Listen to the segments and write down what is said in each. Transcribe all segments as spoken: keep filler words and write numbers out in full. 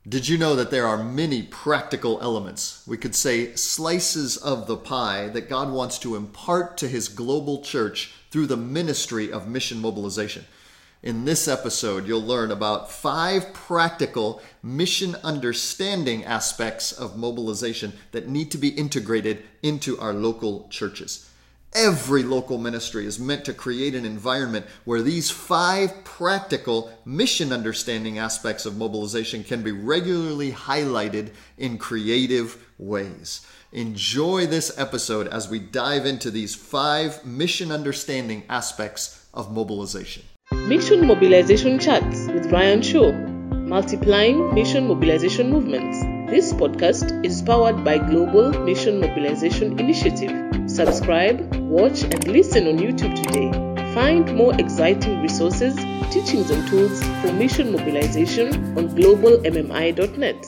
Did you know that there are many practical elements, we could say slices of the pie, that God wants to impart to his global church through the ministry of mission mobilization? In this episode, you'll learn about five practical mission understanding aspects of mobilization that need to be integrated into our local churches. Every local ministry is meant to create an environment where these five practical mission understanding aspects of mobilization can be regularly highlighted in creative ways. Enjoy this episode as we dive into these five mission understanding aspects of mobilization. Mission Mobilization Chats with Ryan Shaw, multiplying mission mobilization movements. This podcast is powered by Global Mission Mobilization Initiative. Subscribe, watch, and listen on YouTube today. Find more exciting resources, teachings, and tools for mission mobilization on global m m i dot net.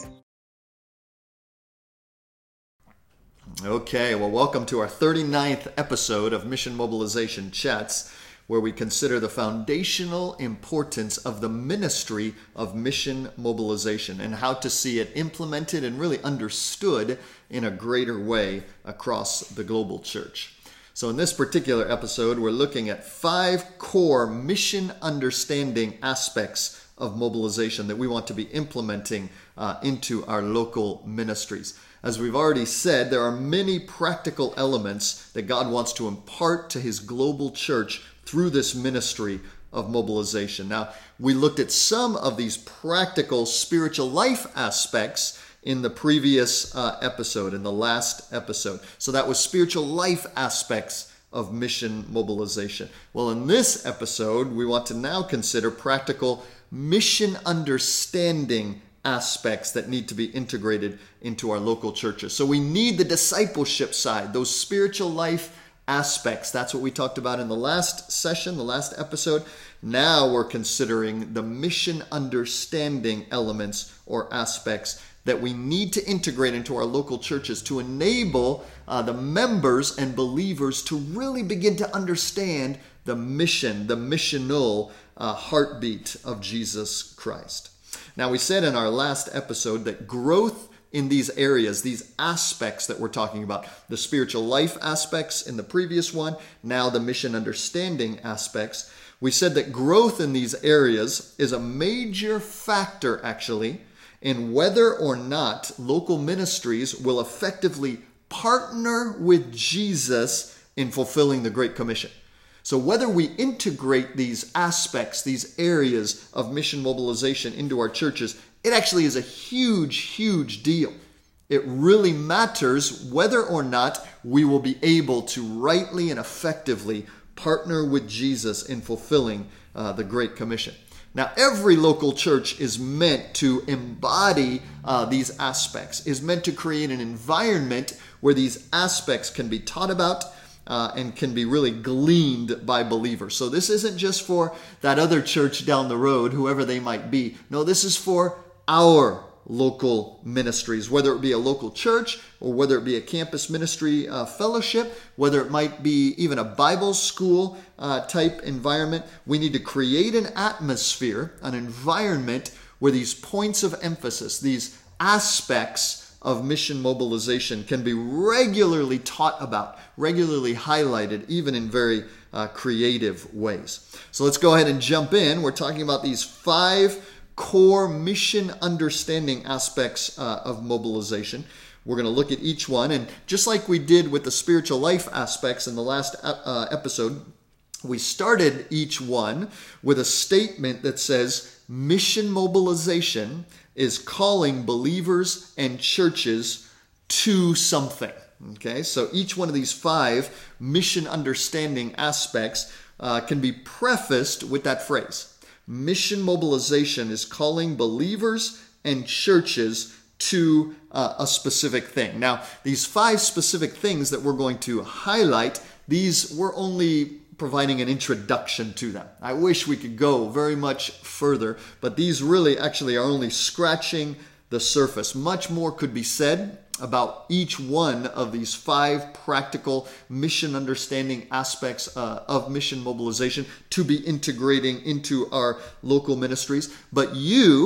Okay, well, welcome to our thirty-ninth episode of Mission Mobilization Chats, where we consider the foundational importance of the ministry of mission mobilization and how to see it implemented and really understood in a greater way across the global church. So in this particular episode, we're looking at five core mission understanding aspects of mobilization that we want to be implementing uh, into our local ministries. As we've already said, there are many practical elements that God wants to impart to his global church through this ministry of mobilization. Now, we looked at some of these practical spiritual life aspects in the previous uh, episode, in the last episode. So that was spiritual life aspects of mission mobilization. Well, in this episode, we want to now consider practical mission understanding aspects that need to be integrated into our local churches. So we need the discipleship side, those spiritual life aspects. That's what we talked about in the last session, the last episode. Now we're considering the mission understanding elements or aspects that we need to integrate into our local churches to enable uh, the members and believers to really begin to understand the mission, the missional uh, heartbeat of Jesus Christ. Now, we said in our last episode that growth in these areas, these aspects that we're talking about, the spiritual life aspects in the previous one, now the mission understanding aspects, we said that growth in these areas is a major factor, actually, in whether or not local ministries will effectively partner with Jesus in fulfilling the Great Commission. So whether we integrate these aspects, these areas of mission mobilization into our churches, it actually is a huge, huge deal. It really matters whether or not we will be able to rightly and effectively partner with Jesus in fulfilling uh, the Great Commission. Now, every local church is meant to embody uh, these aspects, is meant to create an environment where these aspects can be taught about uh, and can be really gleaned by believers. So this isn't just for that other church down the road, whoever they might be. No, this is for our local ministries, whether it be a local church or whether it be a campus ministry uh, fellowship, whether it might be even a Bible school uh, type environment. We need to create an atmosphere, an environment where these points of emphasis, these aspects of mission mobilization can be regularly taught about, regularly highlighted, even in very uh, creative ways. So let's go ahead and jump in. We're talking about these five core mission understanding aspects uh, of mobilization. We're going to look at each one, and just like we did with the spiritual life aspects in the last uh, episode, we started each one with a statement that says mission mobilization is calling believers and churches to something. Okay, so each one of these five mission understanding aspects uh, can be prefaced with that phrase. Mission mobilization is calling believers and churches to uh, a specific thing. Now, these five specific things that we're going to highlight, these we're only providing an introduction to them. I wish we could go very much further, but these really actually are only scratching the surface. Much more could be said about each one of these five practical mission understanding aspects uh, of mission mobilization to be integrating into our local ministries. But you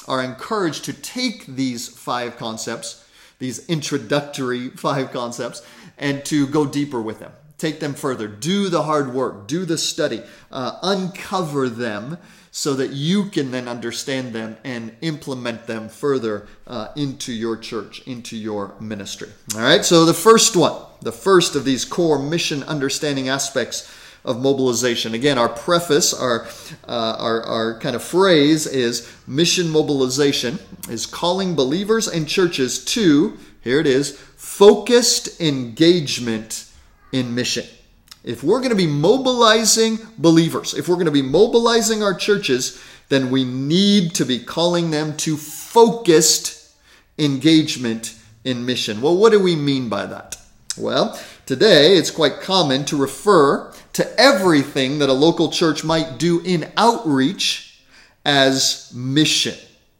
are encouraged to take these five concepts, these introductory five concepts, and to go deeper with them. Take them further. Do the hard work. Do the study. Uh, uncover them so that you can then understand them and implement them further uh, into your church, into your ministry. All right, so the first one, the first of these core mission understanding aspects of mobilization. Again, our preface, our, uh, our, our kind of phrase is mission mobilization is calling believers and churches to, here it is, focused engagement in mission. If we're going to be mobilizing believers, if we're going to be mobilizing our churches, then we need to be calling them to focused engagement in mission. Well, what do we mean by that? Well, today it's quite common to refer to everything that a local church might do in outreach as mission.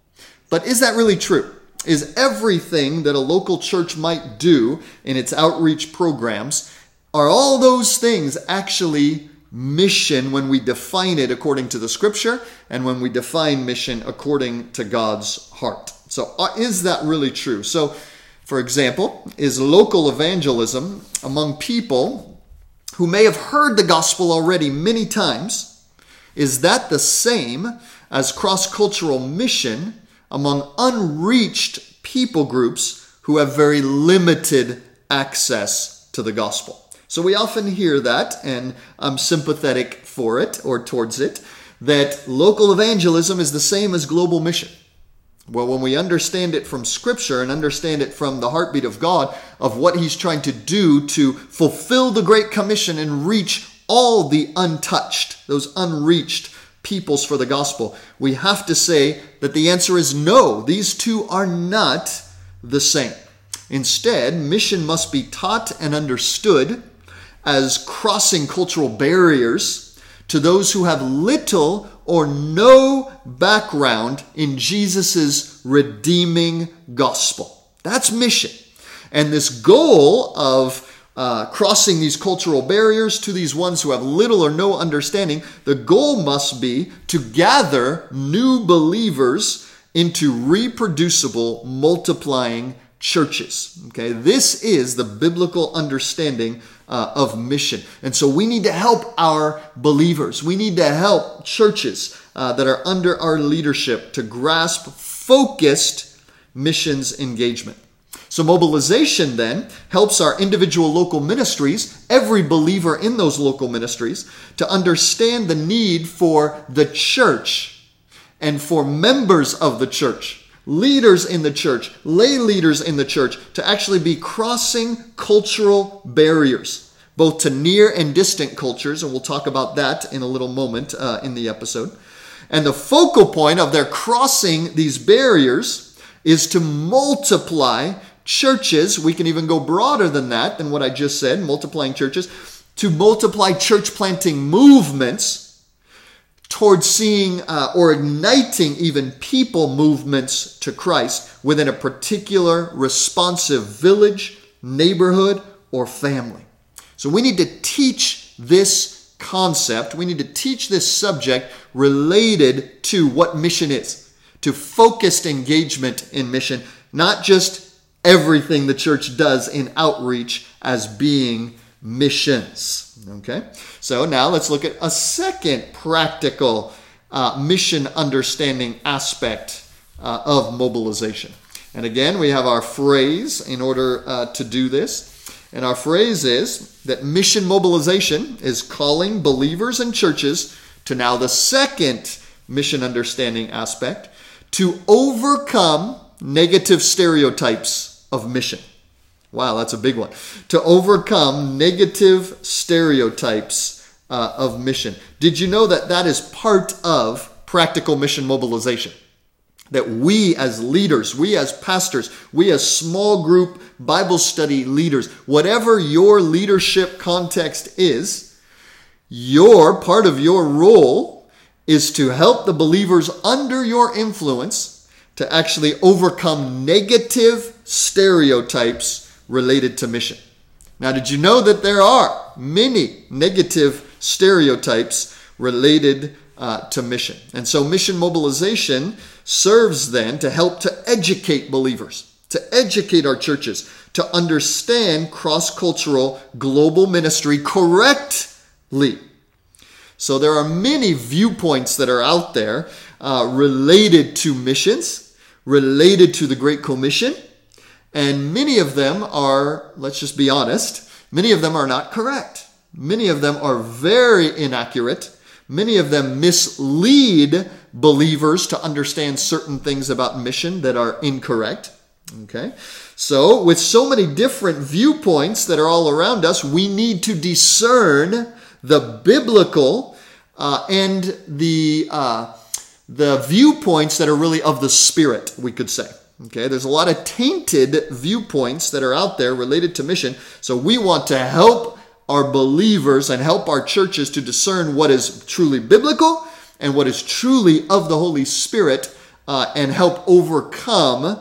But is that really true? Is everything that a local church might do in its outreach programs, are all those things actually mission when we define it according to the scripture and when we define mission according to God's heart? So uh, is that really true? So, for example, is local evangelism among people who may have heard the gospel already many times, is that the same as cross-cultural mission among unreached people groups who have very limited access to the gospel? So we often hear that, and I'm sympathetic for it or towards it, that local evangelism is the same as global mission. Well, when we understand it from Scripture and understand it from the heartbeat of God, of what He's trying to do to fulfill the Great Commission and reach all the untouched, those unreached peoples for the gospel, we have to say that the answer is no. These two are not the same. Instead, mission must be taught and understood as crossing cultural barriers to those who have little or no background in Jesus' redeeming gospel. That's mission. And this goal of uh, crossing these cultural barriers to these ones who have little or no understanding, the goal must be to gather new believers into reproducible, multiplying churches. Okay, this is the biblical understanding uh, of mission. And so we need to help our believers. We need to help churches uh, that are under our leadership to grasp focused missions engagement. So mobilization then helps our individual local ministries, every believer in those local ministries, to understand the need for the church and for members of the church, leaders in the church, lay leaders in the church, to actually be crossing cultural barriers, both to near and distant cultures, and we'll talk about that in a little moment uh, in the episode. And the focal point of their crossing these barriers is to multiply churches. We can even go broader than that, than what I just said, multiplying churches, to multiply church planting movements towards seeing uh, or igniting even people movements to Christ within a particular responsive village, neighborhood, or family. So we need to teach this concept. We need to teach this subject related to what mission is, to focused engagement in mission, not just everything the church does in outreach as being missions. Okay, so now let's look at a second practical uh, mission understanding aspect uh, of mobilization. And again, we have our phrase in order uh, to do this. And our phrase is that mission mobilization is calling believers and churches to now the second mission understanding aspect, to overcome negative stereotypes of mission. Wow, that's a big one. To overcome negative stereotypes uh, of mission. Did you know that that is part of practical mission mobilization? That we as leaders, we as pastors, we as small group Bible study leaders, whatever your leadership context is, your part of your role is to help the believers under your influence to actually overcome negative stereotypes related to mission. Now, did you know that there are many negative stereotypes related uh, to mission? And so mission mobilization serves then to help to educate believers, to educate our churches, to understand cross-cultural global ministry correctly. So there are many viewpoints that are out there uh, related to missions, related to the Great Commission, and many of them are, let's just be honest, many of them are not correct. Many of them are very inaccurate. Many of them mislead believers to understand certain things about mission that are incorrect. Okay? So, with so many different viewpoints that are all around us, we need to discern the biblical uh, and the uh, the viewpoints that are really of the Spirit, we could say. Okay, there's a lot of tainted viewpoints that are out there related to mission. So we want to help our believers and help our churches to discern what is truly biblical and what is truly of the Holy Spirit, uh, and help overcome,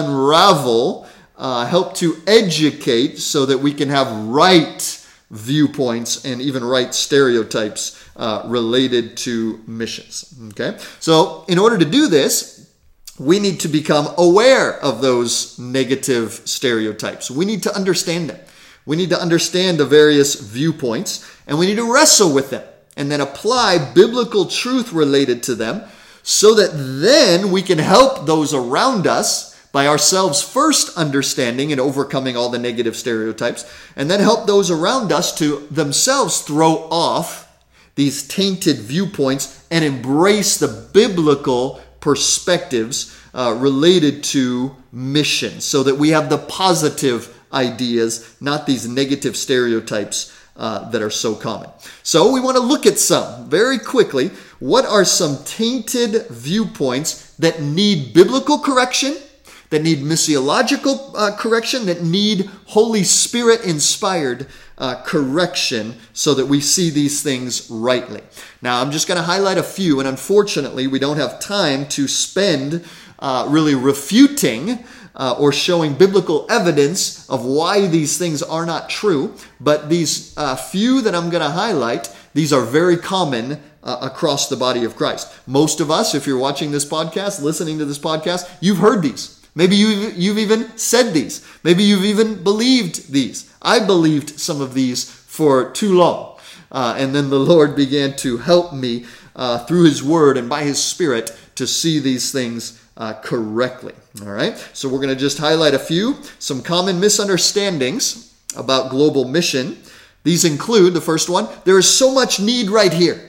unravel, uh, help to educate so that we can have right viewpoints and even right stereotypes uh, related to missions. Okay, so in order to do this, we need to become aware of those negative stereotypes. We need to understand them. We need to understand the various viewpoints, and we need to wrestle with them and then apply biblical truth related to them so that then we can help those around us by ourselves first understanding and overcoming all the negative stereotypes, and then help those around us to themselves throw off these tainted viewpoints and embrace the biblical perspectives uh, related to mission, so that we have the positive ideas, not these negative stereotypes uh, that are so common. So we want to look at some very quickly. What are some tainted viewpoints that need biblical correction, that need missiological uh, correction, that need Holy Spirit inspired uh, correction, so that we see these things rightly? Now, I'm just going to highlight a few, and unfortunately, we don't have time to spend uh, really refuting uh, or showing biblical evidence of why these things are not true. But these uh, few that I'm going to highlight, these are very common uh, across the body of Christ. Most of us, if you're watching this podcast, listening to this podcast, you've heard these. Maybe you've, you've even said these. Maybe you've even believed these. I believed some of these for too long. Uh, and then the Lord began to help me uh, through His Word and by His Spirit to see these things uh, correctly. All right? So we're going to just highlight a few. Some common misunderstandings about global mission. These include, the first one, there is so much need right here.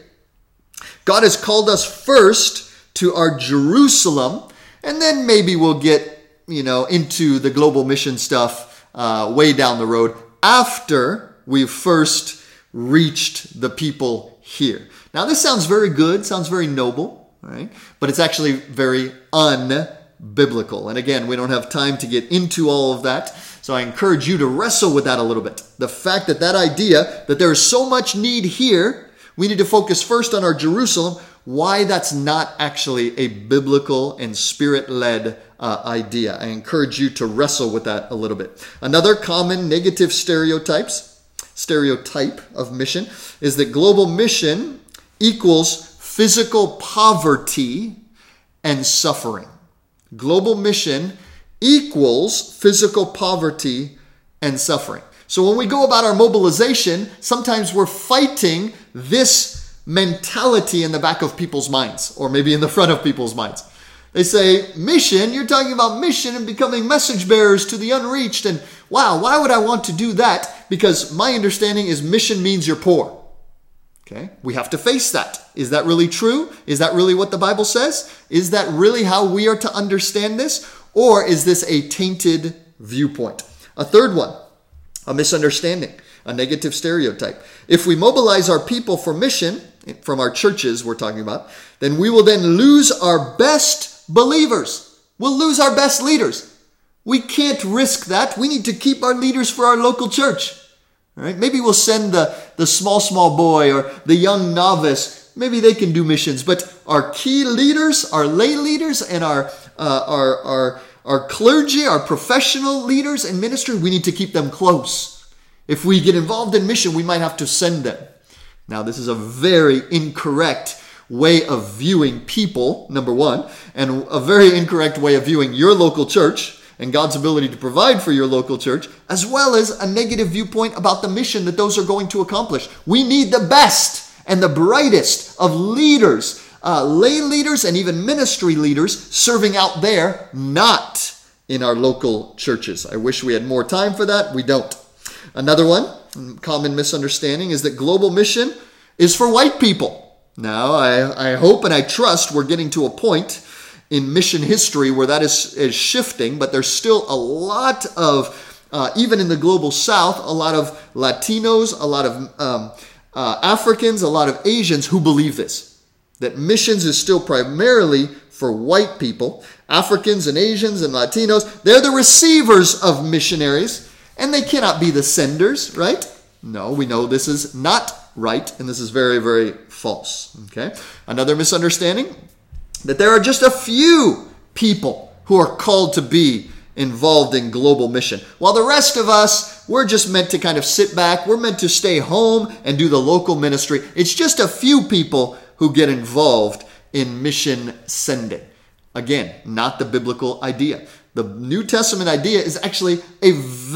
God has called us first to our Jerusalem, and then maybe we'll get, you know, into the global mission stuff uh, way down the road after we've first reached the people here. Now, this sounds very good, sounds very noble, right? But it's actually very unbiblical. And again, we don't have time to get into all of that. So I encourage you to wrestle with that a little bit. The fact that that idea that there is so much need here, we need to focus first on our Jerusalem, why that's not actually a biblical and Spirit-led uh, idea. I encourage you to wrestle with that a little bit. Another common negative stereotypes, stereotype of mission is that global mission equals physical poverty and suffering. Global mission equals physical poverty and suffering. So when we go about our mobilization, sometimes we're fighting this mentality in the back of people's minds, or maybe in the front of people's minds. They say, mission, you're talking about mission and becoming message bearers to the unreached. And wow, why would I want to do that? Because my understanding is mission means you're poor. Okay, we have to face that. Is that really true? Is that really what the Bible says? Is that really how we are to understand this? Or is this a tainted viewpoint? A third one, a misunderstanding, a negative stereotype. If we mobilize our people for mission, from our churches we're talking about, then we will then lose our best believers. We'll lose our best leaders. We can't risk that. We need to keep our leaders for our local church. All right? Maybe we'll send the, the small, small boy or the young novice. Maybe they can do missions. But our key leaders, our lay leaders, and our, uh, our, our, our clergy, our professional leaders in ministry, we need to keep them close. If we get involved in mission, we might have to send them. Now, this is a very incorrect way of viewing people, number one, and a very incorrect way of viewing your local church and God's ability to provide for your local church, as well as a negative viewpoint about the mission that those are going to accomplish. We need the best and the brightest of leaders, uh, lay leaders and even ministry leaders serving out there, not in our local churches. I wish we had more time for that. We don't. Another one, common misunderstanding, is that global mission is for white people. Now, I, I hope and I trust we're getting to a point in mission history where that is, is shifting, but there's still a lot of, uh, even in the global south, a lot of Latinos, a lot of um, uh, Africans, a lot of Asians who believe this, that missions is still primarily for white people. Africans and Asians and Latinos, they're the receivers of missionaries, and they cannot be the senders, right? No, we know this is not right, and this is very, very false. Okay. Another misunderstanding, that there are just a few people who are called to be involved in global mission, while the rest of us, we're just meant to kind of sit back. We're meant to stay home and do the local ministry. It's just a few people who get involved in mission sending. Again, not the biblical idea. The New Testament idea is actually a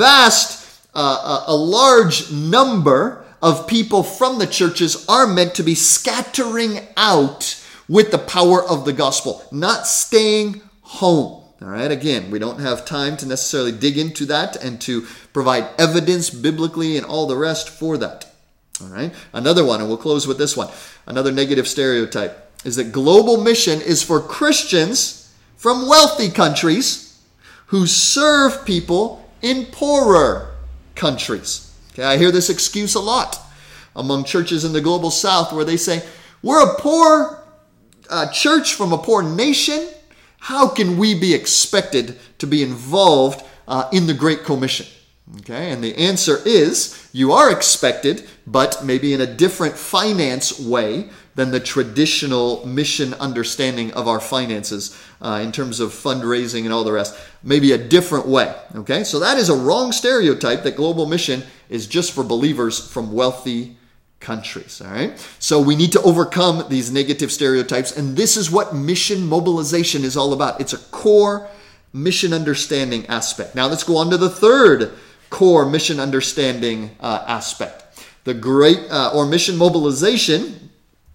vast, uh, a, a large number of people from the churches are meant to be scattering out with the power of the gospel, not staying home. All right. Again, we don't have time to necessarily dig into that and to provide evidence biblically and all the rest for that. All right. Another one, and we'll close with this one. Another negative stereotype is that global mission is for Christians from wealthy countries who serve people in poorer countries. Okay. I hear this excuse a lot among churches in the global south where they say, we're a poor Uh, church from a poor nation. How can we be expected to be involved uh, in the Great Commission? Okay, and the answer is you are expected, but maybe in a different finance way than the traditional mission understanding of our finances uh, in terms of fundraising and all the rest. Maybe a different way. Okay, so that is a wrong stereotype that global mission is just for believers from wealthy countries. All right. So we need to overcome these negative stereotypes. And this is what mission mobilization is all about. It's a core mission understanding aspect. Now let's go on to the third core mission understanding uh, aspect. The great uh, or mission mobilization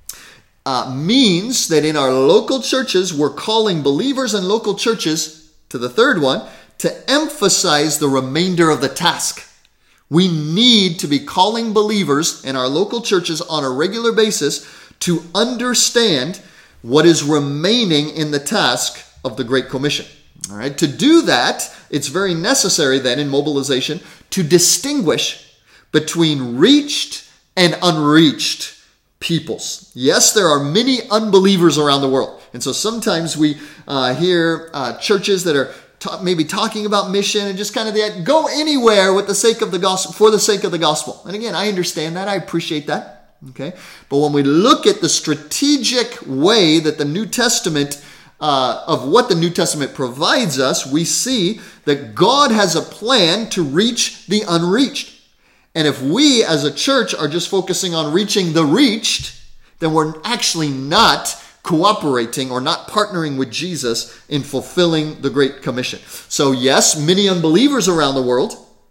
uh, means that in our local churches, we're calling believers in local churches to the third one to emphasize the remainder of the task. We need to be calling believers in our local churches on a regular basis to understand what is remaining in the task of the Great Commission. All right. To do that, it's very necessary then in mobilization to distinguish between reached and unreached peoples. Yes, there are many unbelievers around the world. And so sometimes we uh, hear uh, churches that are maybe talking about mission and just kind of the, go anywhere with the sake of the gospel, for the sake of the gospel. And again, I understand that. I appreciate that. Okay. But when we look at the strategic way that the New Testament, uh, of what the New Testament provides us, we see that God has a plan to reach the unreached. And if we as a church are just focusing on reaching the reached, then we're actually not cooperating or not partnering with Jesus in fulfilling the Great Commission. So yes, many unbelievers around the world,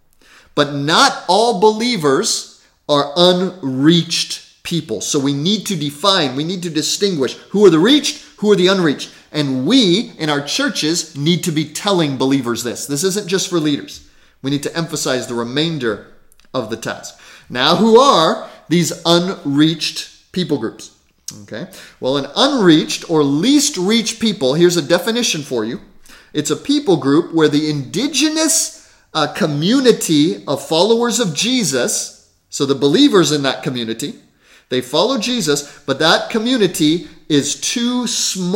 but not all believers are unreached people. So we need to define, we need to distinguish who are the reached, who are the unreached. And we in our churches need to be telling believers this. This isn't just for leaders. We need to emphasize the remainder of the task. Now, who are these unreached people groups? Okay. Well, an unreached or least reached people, here's a definition for you. It's a people group where the indigenous uh, community of followers of Jesus, so the believers in that community, they follow Jesus, but that community is too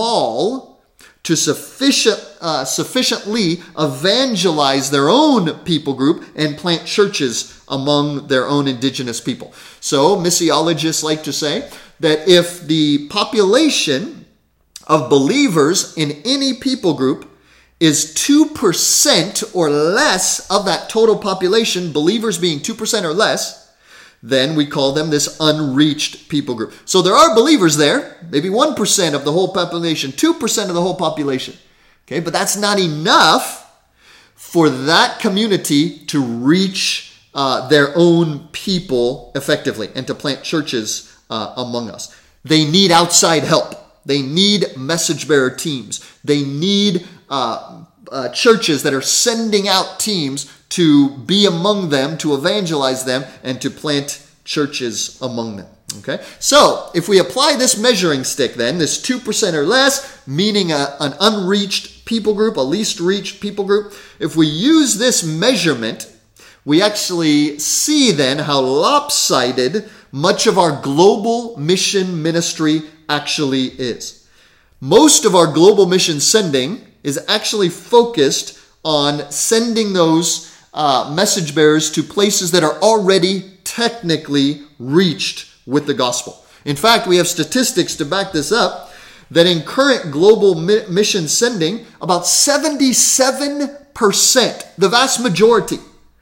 small to sufficient, uh, sufficiently evangelize their own people group and plant churches among their own indigenous people. So missiologists like to say that if the population of believers in any people group is two percent or less of that total population, believers being two percent or less, then we call them this unreached people group. So there are believers there, maybe one percent of the whole population, two percent of the whole population. Okay, but that's not enough for that community to reach uh, their own people effectively and to plant churches uh, among us. They need outside help. They need message bearer teams. They need uh, uh, churches that are sending out teams to be among them, to evangelize them, and to plant churches among them. Okay, so if we apply this measuring stick then, this two percent or less, meaning a, an unreached people group, a least reached people group, if we use this measurement, we actually see then how lopsided much of our global mission ministry actually is. Most of our global mission sending is actually focused on sending those uh, message bearers to places that are already technically reached with the gospel. In fact, we have statistics to back this up, that in current global mi- mission sending, about seventy-seven percent, the vast majority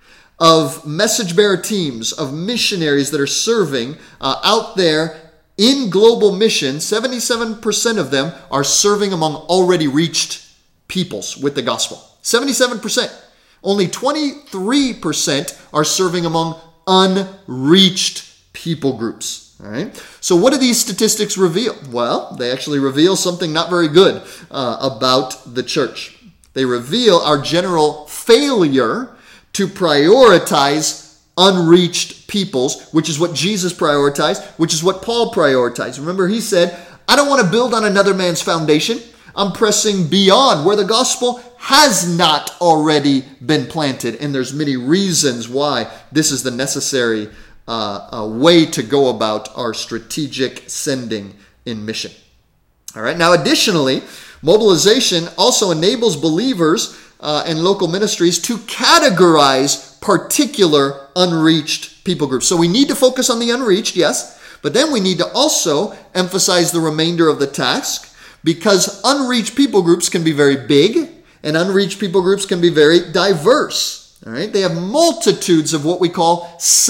of message bearer teams, of missionaries that are serving uh, out there in global mission, seventy-seven percent of them are serving among already reached peoples with the gospel. seventy-seven percent. Only twenty-three percent are serving among unreached people groups. All right. So what do these statistics reveal? Well, they actually reveal something not very good uh, about the church. They reveal our general failure to prioritize unreached peoples, which is what Jesus prioritized, which is what Paul prioritized. Remember, he said, I don't want to build on another man's foundation. I'm pressing beyond where the gospel has not already been planted. And there's many reasons why this is the necessary uh, uh, way to go about our strategic sending in mission. All right. Now, additionally, mobilization also enables believers uh, and local ministries to categorize particular unreached people groups. So we need to focus on the unreached, yes, but then we need to also emphasize the remainder of the task, because unreached people groups can be very big and unreached people groups can be very diverse. All right, they have multitudes of what we call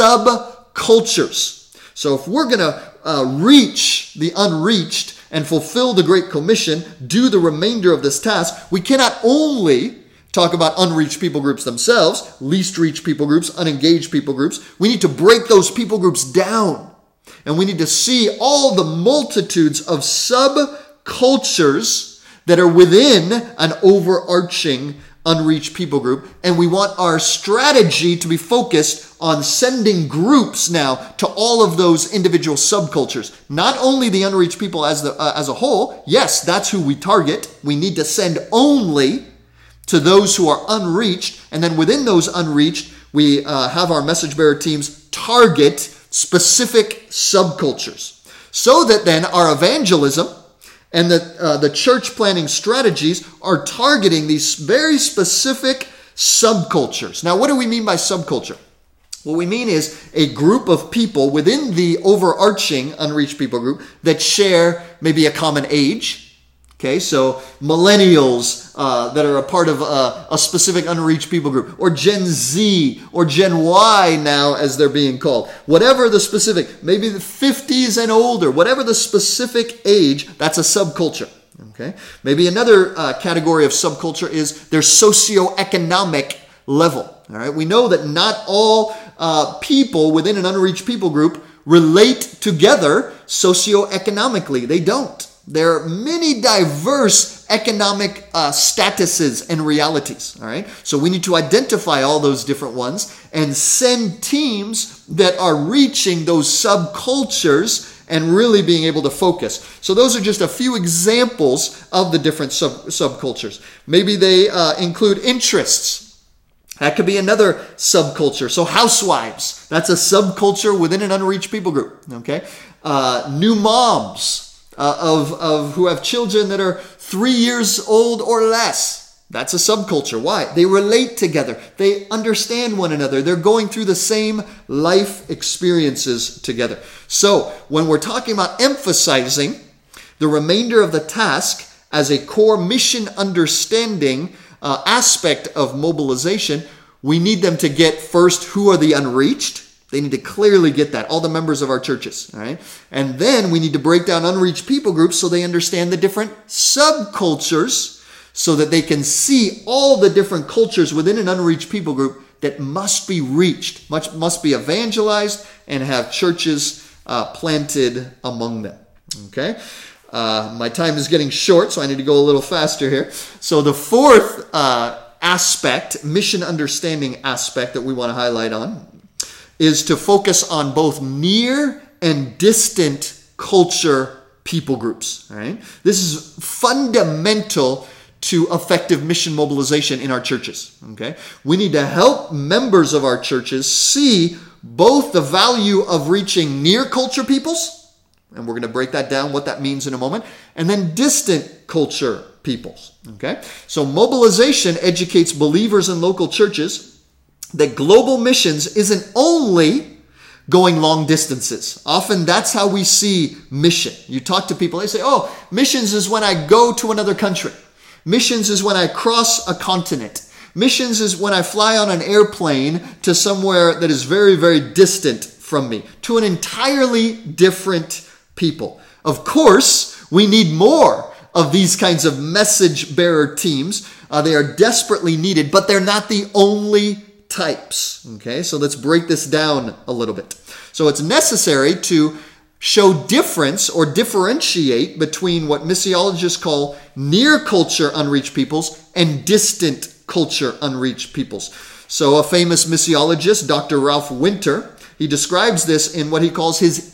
subcultures. So if we're going to uh, reach the unreached and fulfill the Great Commission, do the remainder of this task, we cannot only talk about unreached people groups themselves, least reached people groups, unengaged people groups. We need to break those people groups down. And we need to see all the multitudes of subcultures that are within an overarching unreached people group. And we want our strategy to be focused on sending groups now to all of those individual subcultures. Not only the unreached people as, the, uh, as a whole. Yes, that's who we target. We need to send only to those who are unreached, and then within those unreached, we uh, have our message bearer teams target specific subcultures, so that then our evangelism and the uh, the church planning strategies are targeting these very specific subcultures. Now, what do we mean by subculture? What we mean is a group of people within the overarching unreached people group that share maybe a common age. Okay, so millennials uh, that are a part of a, a specific unreached people group, or Gen Z, or Gen Y now as they're being called. Whatever the specific, maybe the fifties and older, whatever the specific age, that's a subculture. Okay, maybe another uh, category of subculture is their socioeconomic level. All right, we know that not all uh, people within an unreached people group relate together socioeconomically. They don't. There are many diverse economic uh, statuses and realities, all right? So we need to identify all those different ones and send teams that are reaching those subcultures and really being able to focus. So those are just a few examples of the different sub subcultures. Maybe they uh, include interests. That could be another subculture. So housewives, that's a subculture within an unreached people group, okay? Uh, new moms. Uh, of, of who have children that are three years old or less. That's a subculture. Why? They relate together. They understand one another. They're going through the same life experiences together. So when we're talking about emphasizing the remainder of the task as a core mission understanding uh, aspect of mobilization, we need them to get first, who are the unreached? They need to clearly get that, all the members of our churches, all right? And then we need to break down unreached people groups so they understand the different subcultures so that they can see all the different cultures within an unreached people group that must be reached, must, must be evangelized, and have churches uh, planted among them, okay? Uh, my time is getting short, so I need to go a little faster here. So the fourth uh, aspect, mission understanding aspect that we want to highlight on is to focus on both near and distant culture people groups. All right? This is fundamental to effective mission mobilization in our churches. Okay? We need to help members of our churches see both the value of reaching near culture peoples, and we're going to break that down, what that means in a moment, and then distant culture peoples. Okay? So mobilization educates believers in local churches that global missions isn't only going long distances. Often that's how we see mission. You talk to people, they say, oh, missions is when I go to another country. Missions is when I cross a continent. Missions is when I fly on an airplane to somewhere that is very, very distant from me, to an entirely different people. Of course, we need more of these kinds of message bearer teams. Uh, they are desperately needed, but they're not the only types. Okay, so let's break this down a little bit. So it's necessary to show difference or differentiate between what missiologists call near culture unreached peoples and distant culture unreached peoples. So a famous missiologist, Doctor Ralph Winter, he describes this in what he calls his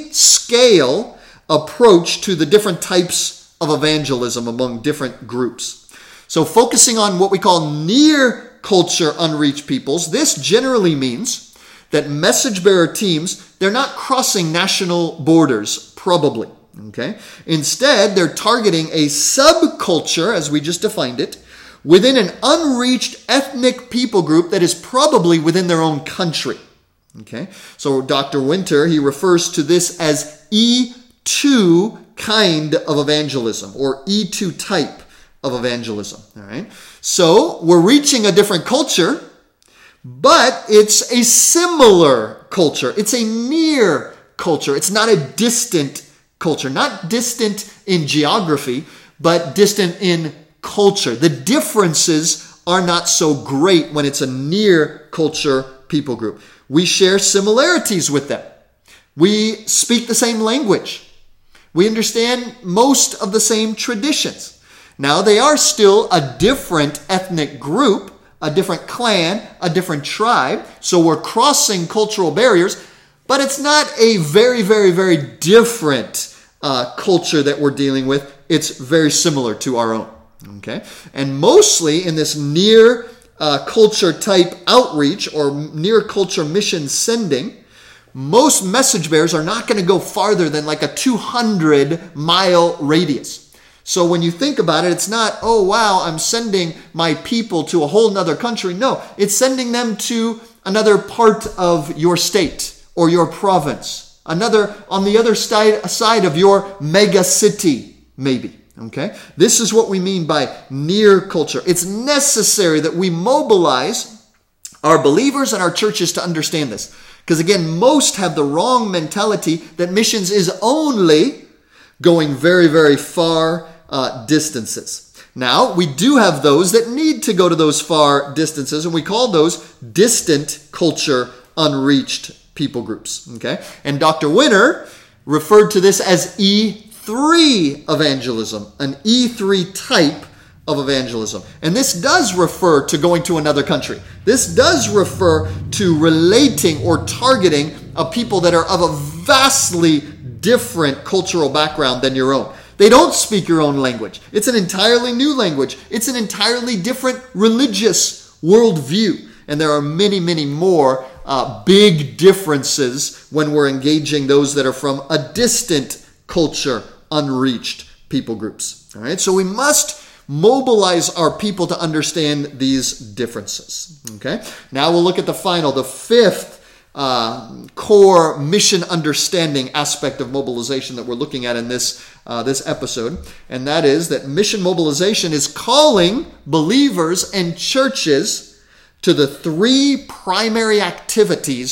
E-scale approach to the different types of evangelism among different groups. So focusing on what we call near culture unreached peoples, this generally means that message bearer teams, they're not crossing national borders, probably. Okay? Instead, they're targeting a subculture, as we just defined it, within an unreached ethnic people group that is probably within their own country. Okay? So Doctor Winter, he refers to this as E two kind of evangelism, or E two type of evangelism. All right? So we're reaching a different culture, but it's a similar culture. It's a near culture. It's not a distant culture. Not distant in geography, but distant in culture. The differences are not so great when it's a near culture people group. We share similarities with them. We speak the same language. We understand most of the same traditions. Now, they are still a different ethnic group, a different clan, a different tribe. So we're crossing cultural barriers, but it's not a very, very, very different uh, culture that we're dealing with. It's very similar to our own. Okay? And mostly in this near uh, culture type outreach or near culture mission sending, most message bearers are not going to go farther than like a two hundred mile radius. So when you think about it, it's not, oh, wow, I'm sending my people to a whole nother country. No, it's sending them to another part of your state or your province, another on the other side, side of your mega city, maybe. Okay, this is what we mean by near culture. It's necessary that we mobilize our believers and our churches to understand this. Because again, most have the wrong mentality that missions is only going very, very far uh, distances. Now, we do have those that need to go to those far distances, and we call those distant culture unreached people groups. Okay, and Doctor Winter referred to this as E three evangelism, an E three type of evangelism. And this does refer to going to another country. This does refer to relating or targeting a people that are of a vastly different cultural background than your own. They don't speak your own language. It's an entirely new language. It's an entirely different religious worldview. And there are many, many more uh, big differences when we're engaging those that are from a distant culture, unreached people groups. All right, so we must mobilize our people to understand these differences. Okay, now we'll look at the final, the fifth uh, core mission understanding aspect of mobilization that we're looking at in this uh, this episode, and that is that mission mobilization is calling believers and churches to the three primary activities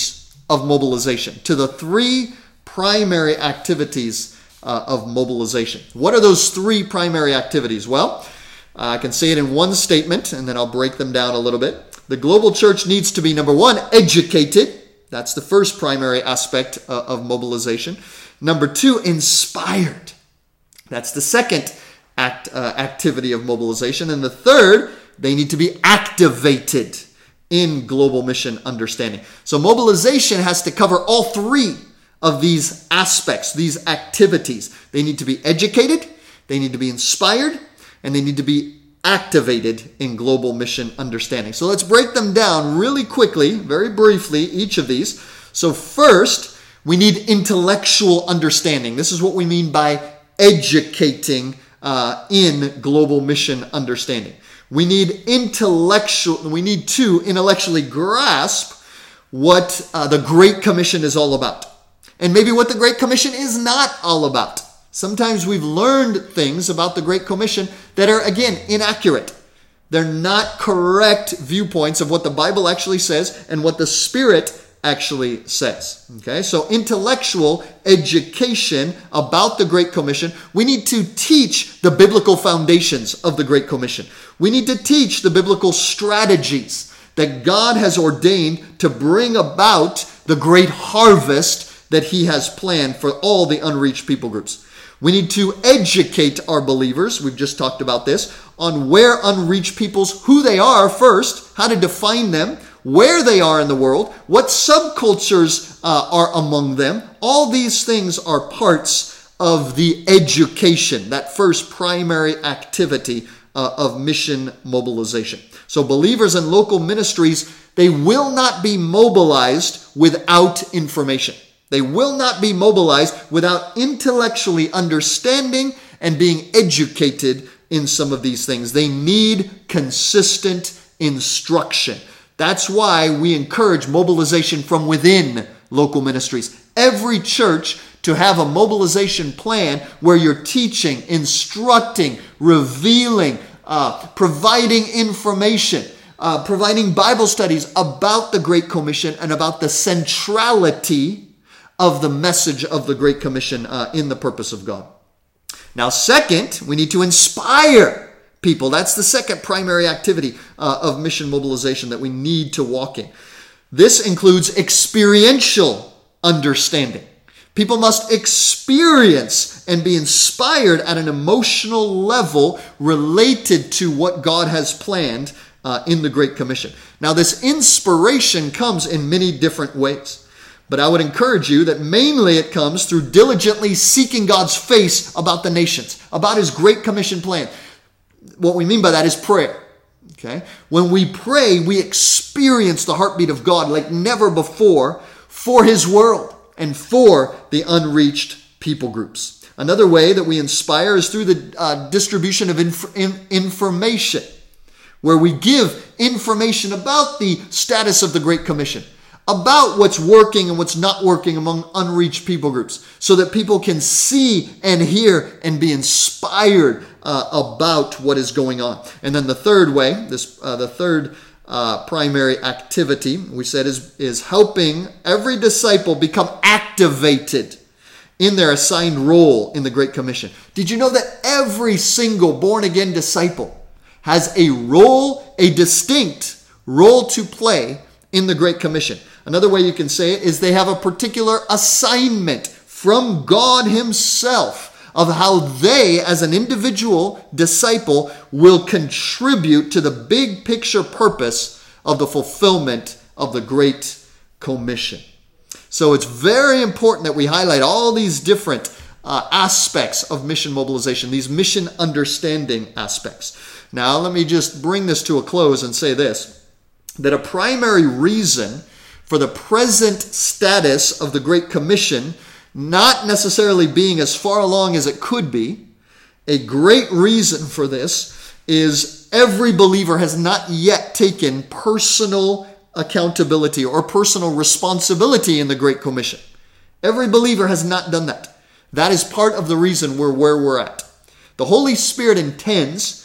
of mobilization, to the three primary activities uh, of mobilization. What are those three primary activities? Well, uh, I can say it in one statement, and then I'll break them down a little bit. The global church needs to be, number one, educated. That's the first primary aspect uh, of mobilization. Number two, inspired. That's the second act, uh, activity of mobilization. And the third, they need to be activated in global mission understanding. So mobilization has to cover all three of these aspects, these activities. They need to be educated, they need to be inspired, and they need to be activated in global mission understanding. So let's break them down really quickly, very briefly, each of these. So first, we need intellectual understanding. This is what we mean by educating uh, in global mission understanding. We need intellectual, we need to intellectually grasp what uh, the Great Commission is all about. And maybe what the Great Commission is not all about. Sometimes we've learned things about the Great Commission that are, again, inaccurate. They're not correct viewpoints of what the Bible actually says and what the Spirit actually says. Okay, so intellectual education about the Great Commission. We need to teach the biblical foundations of the Great Commission. We need to teach the biblical strategies that God has ordained to bring about the great harvest that He has planned for all the unreached people groups. We need to educate our believers, we've just talked about this, on where unreached peoples, who they are first, how to define them, where they are in the world, what subcultures uh, are among them. All these things are parts of the education, that first primary activity uh, of mission mobilization. So believers in local ministries, they will not be mobilized without information. They will not be mobilized without intellectually understanding and being educated in some of these things. They need consistent instruction. That's why we encourage mobilization from within local ministries. Every church to have a mobilization plan where you're teaching, instructing, revealing, uh, providing information, uh, providing Bible studies about the Great Commission and about the centrality of the message of the Great Commission uh, in the purpose of God. Now, second, we need to inspire people. That's the second primary activity uh, of mission mobilization that we need to walk in. This includes experiential understanding. People must experience and be inspired at an emotional level related to what God has planned uh, in the Great Commission. Now, this inspiration comes in many different ways. But I would encourage you that mainly it comes through diligently seeking God's face about the nations, about His Great Commission plan. What we mean by that is prayer. Okay? When we pray, we experience the heartbeat of God like never before for His world and for the unreached people groups. Another way that we inspire is through the uh, distribution of inf- in- information, where we give information about the status of the Great Commission, about what's working and what's not working among unreached people groups, so that people can see and hear and be inspired uh, about what is going on. And then the third way, this uh, the third uh, primary activity we said is, is helping every disciple become activated in their assigned role in the Great Commission. Did you know that every single born-again disciple has a role, a distinct role to play in the Great Commission? Another way you can say it is they have a particular assignment from God Himself of how they, as an individual disciple, will contribute to the big picture purpose of the fulfillment of the Great Commission. So it's very important that we highlight all these different uh, aspects of mission mobilization, these mission understanding aspects. Now, let me just bring this to a close and say this, that a primary reason for the present status of the Great Commission not necessarily being as far along as it could be, a great reason for this is every believer has not yet taken personal accountability or personal responsibility in the Great Commission. Every believer has not done that. That is part of the reason we're where we're at. The Holy Spirit intends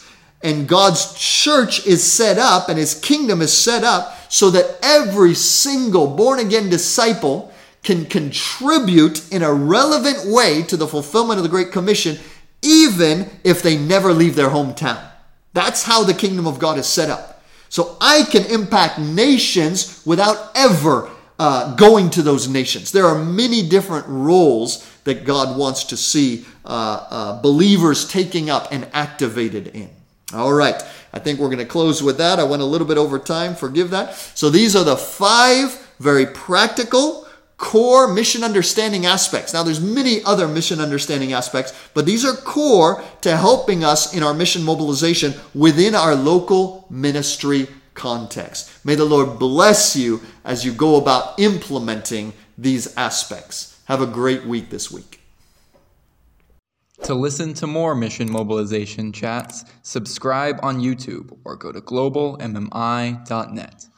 And God's church is set up and his kingdom is set up so that every single born-again disciple can contribute in a relevant way to the fulfillment of the Great Commission, even if they never leave their hometown. That's how the kingdom of God is set up. So I can impact nations without ever uh, going to those nations. There are many different roles that God wants to see uh, uh, believers taking up and activated in. All right, I think we're going to close with that. I went a little bit over time. Forgive that. So these are the five very practical core mission understanding aspects. Now, there's many other mission understanding aspects, but these are core to helping us in our mission mobilization within our local ministry context. May the Lord bless you as you go about implementing these aspects. Have a great week this week. To listen to more Mission Mobilization chats, subscribe on YouTube or go to global m m i dot net.